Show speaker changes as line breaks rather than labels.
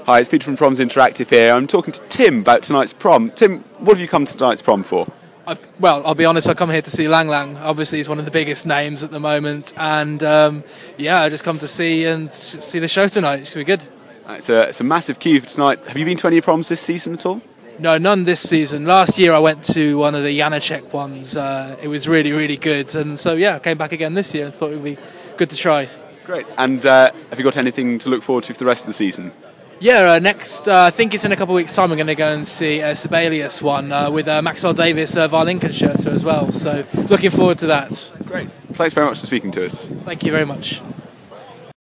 Hi, it's Peter from Proms Interactive here. I'm talking to Tim about tonight's prom. Tim, what have you come to tonight's prom for?
I'll be honest, I come here to see Lang Lang. Obviously, he's one of the biggest names at the moment. And, I just come to see the show tonight. It should be good.
It's a massive queue for tonight. Have you been to any proms this season at all?
No, none this season. Last year, I went to one of the Janacek ones. It was really, really good. And so, I came back again this year and thought it would be good to try.
Great. And have you got anything to look forward to for the rest of the season?
Yeah, next, I think it's in a couple of weeks' time, we're going to go and see a Sibelius one with Maxwell Davis violin concerto as well. So looking forward to that.
Great. Thanks very much for speaking to us.
Thank you very much.